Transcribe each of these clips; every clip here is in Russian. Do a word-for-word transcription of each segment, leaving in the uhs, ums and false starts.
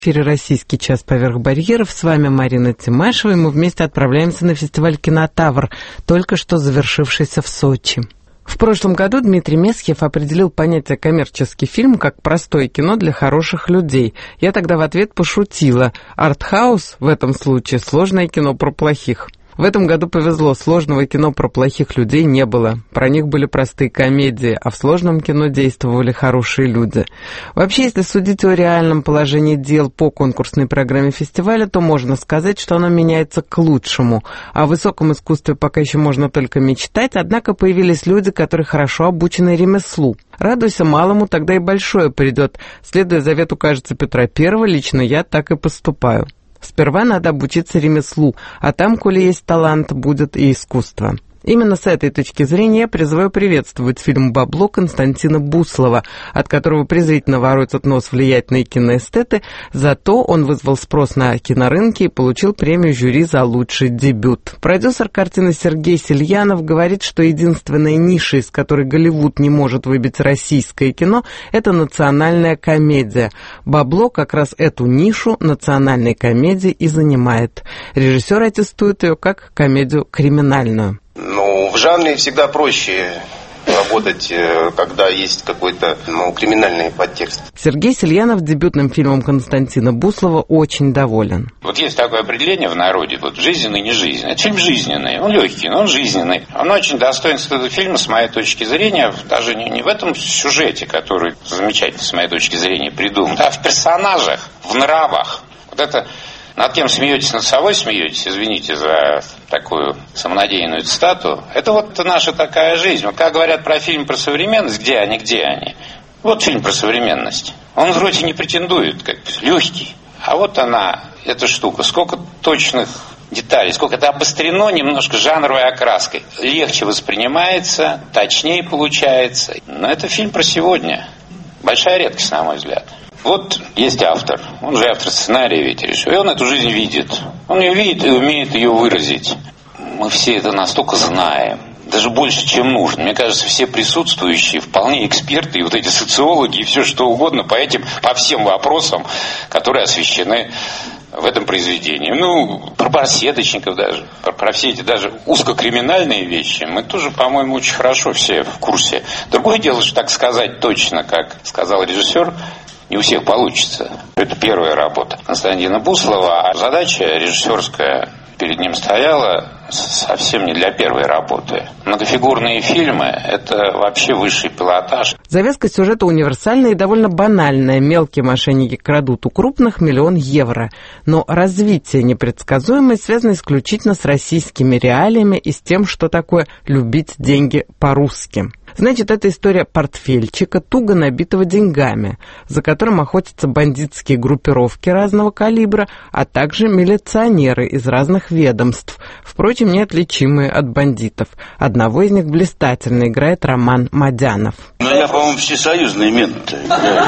В эфире «Российский час поверх барьеров». С вами Марина Тимашева, и мы вместе отправляемся на фестиваль «Кинотавр», только что завершившийся в Сочи. В прошлом году Дмитрий Месхиев определил понятие «коммерческий фильм» как простое кино для хороших людей. Я тогда в ответ пошутила. Артхаус в этом случае сложное кино про плохих. В этом году повезло, сложного кино про плохих людей не было. Про них были простые комедии, а в сложном кино действовали хорошие люди. Вообще, если судить о реальном положении дел по конкурсной программе фестиваля, то можно сказать, что оно меняется к лучшему. О высоком искусстве пока еще можно только мечтать, однако появились люди, которые хорошо обучены ремеслу. Радуйся малому, тогда и большое придет. Следуя завету, кажется, Петра Первого, лично я так и поступаю. Сперва надо обучиться ремеслу, а там, коли есть талант, будет и искусство. Именно с этой точки зрения я призываю приветствовать фильм «Бабло» Константина Буслова, от которого презрительно воротят нос влиятельные киноэстеты, зато он вызвал спрос на кинорынке и получил премию жюри за лучший дебют. Продюсер картины Сергей Сельянов говорит, что единственная ниша, из которой Голливуд не может выбить российское кино, это национальная комедия. «Бабло» как раз эту нишу национальной комедии и занимает. Режиссер аттестует ее как комедию криминальную. Ну, в жанре всегда проще работать, когда есть какой-то, ну, криминальный подтекст. Сергей Сельянов дебютным фильмом Константина Буслова очень доволен. Вот есть такое определение в народе, вот жизненный, не жизненный. Это фильм жизненный, он легкий, но он жизненный. Он очень достоинство этого фильма, с моей точки зрения, даже не, не в этом сюжете, который замечательно, с моей точки зрения, придуман, а в персонажах, в нравах. Вот это... Над кем смеетесь, над собой смеетесь, извините за такую самонадеянную цитату. Это вот наша такая жизнь. Вот как говорят про фильм про современность, где они, где они. Вот фильм про современность. Он вроде не претендует, как легкий. А вот она, эта штука. Сколько точных деталей, сколько это обострено немножко жанровой окраской. Легче воспринимается, точнее получается. Но это фильм про сегодня. Большая редкость, на мой взгляд. Вот есть автор, он же автор сценария, ведь решил, и он эту жизнь видит. Он ее видит и умеет ее выразить. Мы все это настолько знаем, даже больше, чем нужно. Мне кажется, все присутствующие вполне эксперты, и вот эти социологи, и все что угодно по этим, по всем вопросам, которые освещены в этом произведении. Ну, про барсеточников даже, про, про все эти даже узкокриминальные вещи мы тоже, по-моему, очень хорошо все в курсе. Другое дело, что так сказать точно, как сказал режиссер, не у всех получится. Это первая работа Константина Буслова, а задача режиссерская перед ним стояла совсем не для первой работы. Многофигурные фильмы – это вообще высший пилотаж. Завязка сюжета универсальная и довольно банальная. Мелкие мошенники крадут у крупных миллион евро. Но развитие непредсказуемое связано исключительно с российскими реалиями и с тем, что такое любить деньги по-русски. Значит, это история портфельчика, туго набитого деньгами, за которым охотятся бандитские группировки разного калибра, а также милиционеры из разных ведомств, впрочем, неотличимые от бандитов. Одного из них блистательно играет Роман Мадянов. Ну, я, по-моему, всесоюзный мент. Я,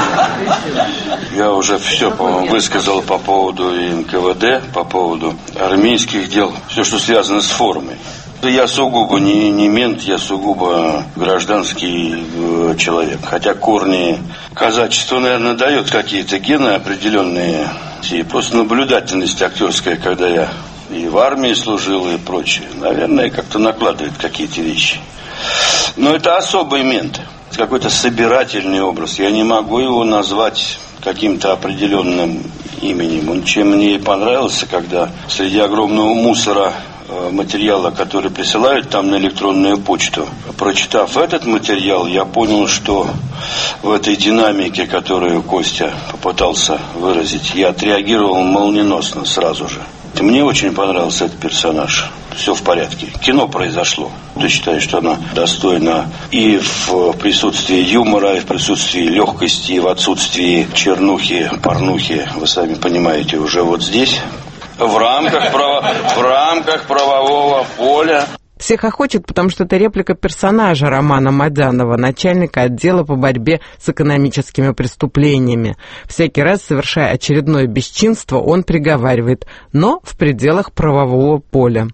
я уже все, по-моему, высказал по поводу эн ка вэ дэ, по поводу армейских дел, все, что связано с формой. Я сугубо не, не мент, я сугубо гражданский э, человек. Хотя корни казачества, наверное, дает какие-то гены определенные. И просто наблюдательность актерская, когда я и в армии служил, и прочее, наверное, как-то накладывает какие-то вещи. Но это особый мент, какой-то собирательный образ. Я не могу его назвать каким-то определенным именем. Он чем мне и понравился, когда среди огромного мусора материала, который присылают там на электронную почту. Прочитав этот материал, я понял, что в этой динамике, которую Костя попытался выразить, я отреагировал молниеносно сразу же. Мне очень понравился этот персонаж. Все в порядке. Кино произошло. Я считаю, что оно достойно и в присутствии юмора, и в присутствии легкости, и в отсутствии чернухи, порнухи. Вы сами понимаете, уже вот здесь. В рамках, право, в рамках правового поля. Всех хохочет, потому что это реплика персонажа Романа Мадянова, начальника отдела по борьбе с экономическими преступлениями. Всякий раз, совершая очередное бесчинство, он приговаривает, но в пределах правового поля.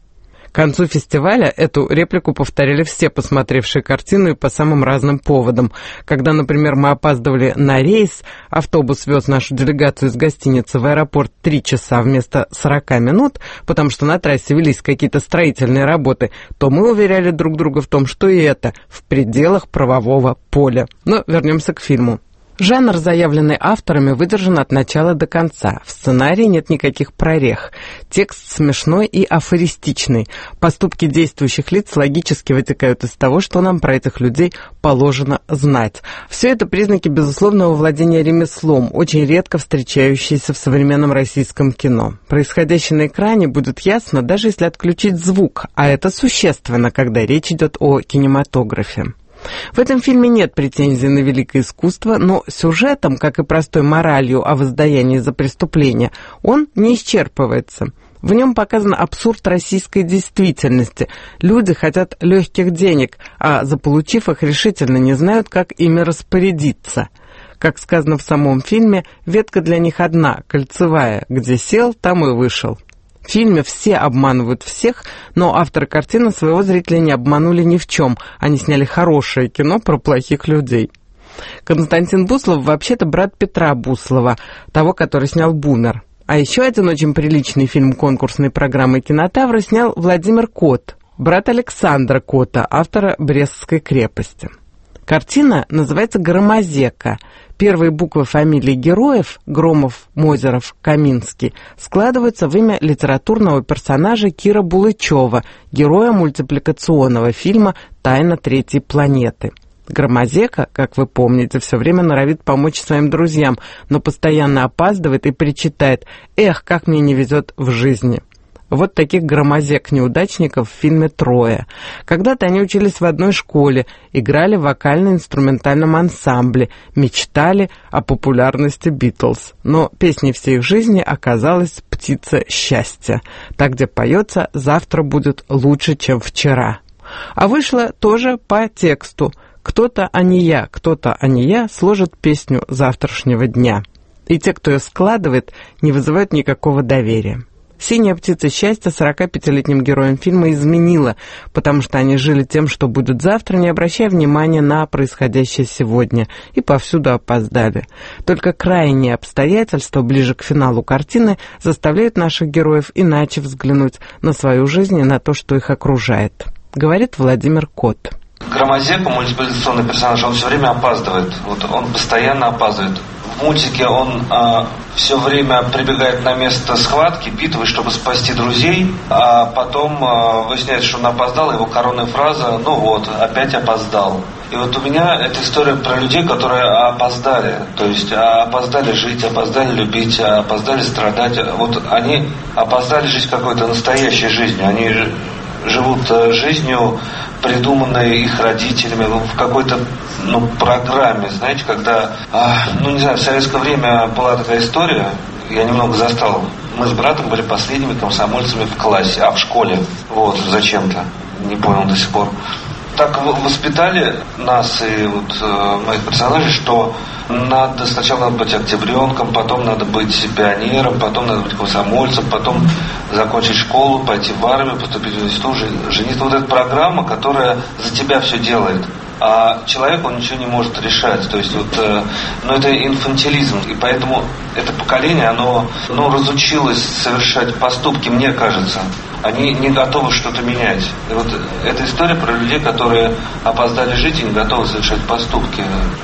К концу фестиваля эту реплику повторили все, посмотревшие картину и по самым разным поводам. Когда, например, мы опаздывали на рейс, автобус вез нашу делегацию из гостиницы в аэропорт три часа вместо сорока минут, потому что на трассе велись какие-то строительные работы, то мы уверяли друг друга в том, что и это в пределах правового поля. Но вернемся к фильму. Жанр, заявленный авторами, выдержан от начала до конца. В сценарии нет никаких прорех. Текст смешной и афористичный. Поступки действующих лиц логически вытекают из того, что нам про этих людей положено знать. Все это признаки безусловного владения ремеслом, очень редко встречающиеся в современном российском кино. Происходящее на экране будет ясно, даже если отключить звук, а это существенно, когда речь идет о кинематографе. В этом фильме нет претензий на великое искусство, но сюжетом, как и простой моралью о воздаянии за преступление, он не исчерпывается. В нем показан абсурд российской действительности. Люди хотят легких денег, а заполучив их, решительно не знают, как ими распорядиться. Как сказано в самом фильме, ветка для них одна, кольцевая, где сел, там и вышел. В фильме все обманывают всех, но авторы картины своего зрителя не обманули ни в чем. Они сняли хорошее кино про плохих людей. Константин Буслов вообще-то брат Петра Буслова, того, который снял «Бумер». А еще один очень приличный фильм конкурсной программы «Кинотавра» снял Владимир Кот, брат Александра Кота, автора «Брестской крепости». Картина называется «Громозека». Первые буквы фамилий героев Громов, Мозеров, Каминский складываются в имя литературного персонажа Кира Булычева, героя мультипликационного фильма «Тайна третьей планеты». Громозека, как вы помните, все время норовит помочь своим друзьям, но постоянно опаздывает и причитает: «Эх, как мне не везет в жизни». Вот таких громозек-неудачников в фильме трое. Когда-то они учились в одной школе, играли в вокально-инструментальном ансамбле, мечтали о популярности Битлз. Но песней всей их жизни оказалась «Птица счастья», та, где поется «Завтра будет лучше, чем вчера». А вышло тоже по тексту. Кто-то, а не я, кто-то, а не я сложит песню завтрашнего дня. И те, кто ее складывает, не вызывают никакого доверия. «Синяя птица счастья» сорокапятилетним героям фильма изменила, потому что они жили тем, что будет завтра, не обращая внимания на происходящее сегодня, и повсюду опоздали. Только крайние обстоятельства ближе к финалу картины заставляют наших героев иначе взглянуть на свою жизнь и на то, что их окружает. Говорит Владимир Кот. Громозека, мультипликационный персонаж, он все время опаздывает. Вот он постоянно опаздывает. В мультике он э, все время прибегает на место схватки, битвы, чтобы спасти друзей, а потом э, выясняется, что он опоздал, его коронная фраза: «Ну вот, опять опоздал». И вот у меня эта история про людей, которые опоздали, то есть опоздали жить, опоздали любить, опоздали страдать. Вот они опоздали жить какой-то настоящей жизнью, они живут жизнью, придуманной их родителями в какой-то ну, программе, знаете, когда, ну не знаю, в советское время была такая история, я немного застал, мы с братом были последними комсомольцами в классе, а в школе, вот, зачем-то, не понял до сих пор. Так воспитали нас и вот э, моих персонажей, что надо сначала надо быть октябренком, потом надо быть пионером, потом надо быть комсомольцем, потом закончить школу, пойти в армию, поступить в институт, жениться. Вот эта программа, которая за тебя все делает. А человек, он ничего не может решать. То есть вот, э, ну, это инфантилизм. И поэтому это поколение, оно, оно разучилось совершать поступки, мне кажется. Они не готовы что-то менять. И вот эта история про людей, которые опоздали жить и не готовы совершать поступки.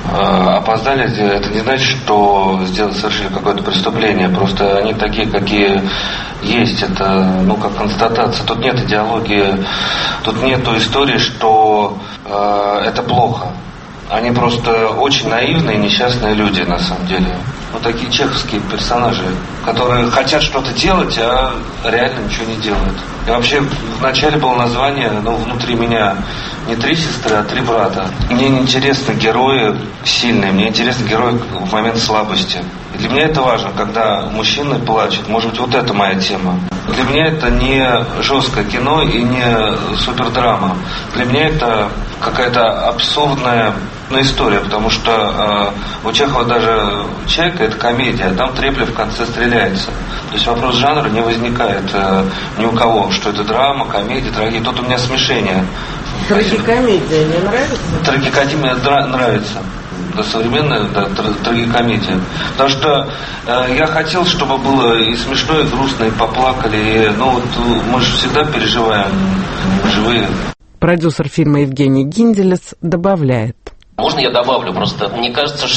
Э, опоздали, это не значит, что сделали, совершили какое-то преступление. Просто они такие, какие есть. Это, ну, как констатация. Тут нет идеологии, тут нету истории, что э, это плохо. Они просто очень наивные, несчастные люди, на самом деле. Вот такие чеховские персонажи, которые хотят что-то делать, а реально ничего не делают. И вообще, вначале было название, ну, внутри меня не три сестры, а три брата. Мне не интересны герои сильные, мне интересны герои в момент слабости. И для меня это важно, когда мужчины плачут. Может быть, вот это моя тема. Для меня это не жесткое кино и не супердрама. Для меня это какая-то абсурдная история, потому что э, у Чехова даже «Чайка» — это комедия, а там Треплев в конце стреляется. То есть вопрос жанра не возникает э, ни у кого, что это драма, комедия, трагедия. Тут у меня смешение. Трагикомедия не нравится? Трагикомедия нравится. Да, современная, да, трагикомедия. Потому что э, я хотел, чтобы было и смешно, и грустно, и поплакали. И, ну вот мы же всегда переживаем, живые. Продюсер фильма Евгений Гинделец добавляет. Можно я добавлю? Просто мне кажется,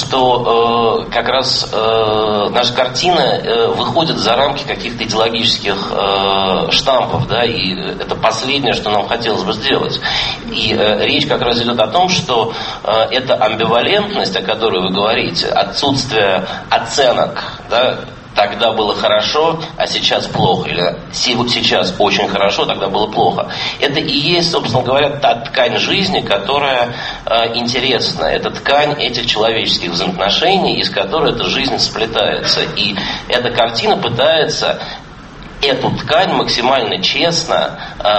что э, как раз э, наша картина э, выходит за рамки каких-то идеологических э, штампов, да, и это последнее, что нам хотелось бы сделать. И э, речь как раз идет о том, что э, эта амбивалентность, о которой вы говорите, отсутствие оценок, да, тогда было хорошо, а сейчас плохо. Или сейчас очень хорошо, тогда было плохо. Это и есть, собственно говоря, та ткань жизни, которая э, интересна. Это ткань этих человеческих взаимоотношений, из которой эта жизнь сплетается. И эта картина пытается эту ткань максимально честно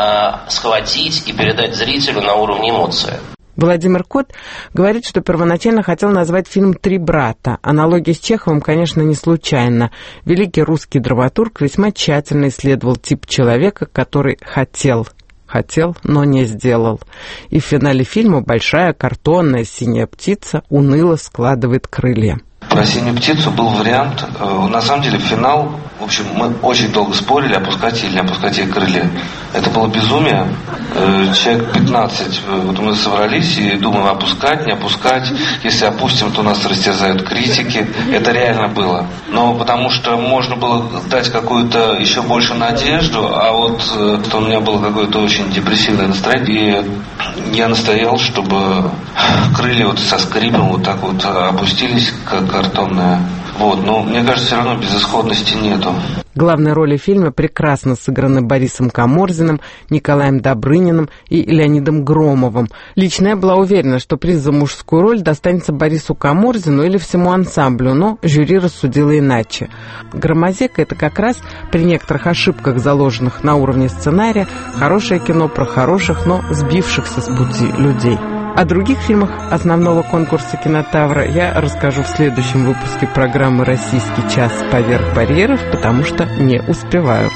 э, схватить и передать зрителю на уровне эмоций. Владимир Кот говорит, что первоначально хотел назвать фильм «Три брата». Аналогия с Чеховым, конечно, не случайна. Великий русский драматург весьма тщательно исследовал тип человека, который хотел, хотел, но не сделал. И в финале фильма большая картонная синяя птица уныло складывает крылья. Про «Синюю птицу» был вариант. На самом деле финал, в общем, мы очень долго спорили, опускать или не опускать ей крылья. Это было безумие. Человек пятнадцать. Вот мы собрались и думаем, опускать, не опускать. Если опустим, то нас растерзают критики. Это реально было. Но потому что можно было дать какую-то еще больше надежду, а вот что у меня было какое-то очень депрессивное настроение, и я настоял, чтобы крылья вот со скрипом вот так вот опустились, как картонная. Вот, но мне кажется, все равно безысходности нету. Главные роли в фильме прекрасно сыграны Борисом Каморзиным, Николаем Добрыниным и Леонидом Громовым. Лично я была уверена, что приз за мужскую роль достанется Борису Каморзину или всему ансамблю, но жюри рассудило иначе. «Громозека» — это как раз при некоторых ошибках, заложенных на уровне сценария, хорошее кино про хороших, но сбившихся с пути людей. О других фильмах основного конкурса «Кинотавра» я расскажу в следующем выпуске программы «Российский час. Поверх барьеров», потому что не успеваю.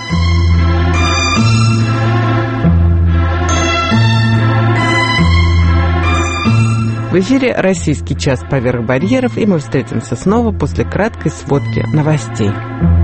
В эфире «Российский час. Поверх барьеров», и мы встретимся снова после краткой сводки новостей.